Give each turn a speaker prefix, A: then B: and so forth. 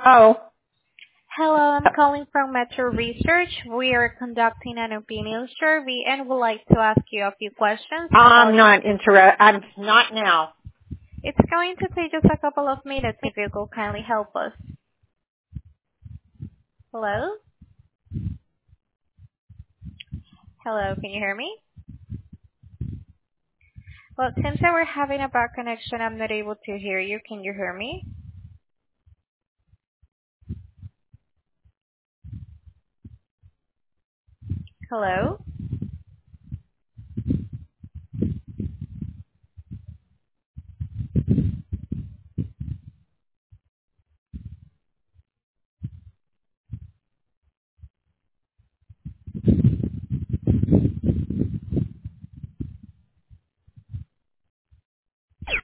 A: Oh,
B: Hello, I'm calling from Metro Research. We are conducting an opinion survey and would like to ask you a few questions
A: I'm
B: about your
A: not
B: business.
A: interested. I'm not now.
B: It's going to take just a couple of minutes if you could kindly help us. Hello? Hello, can you hear me? Well, since I we're having a bad connection, I'm not able to hear you. Can you hear me? Hello?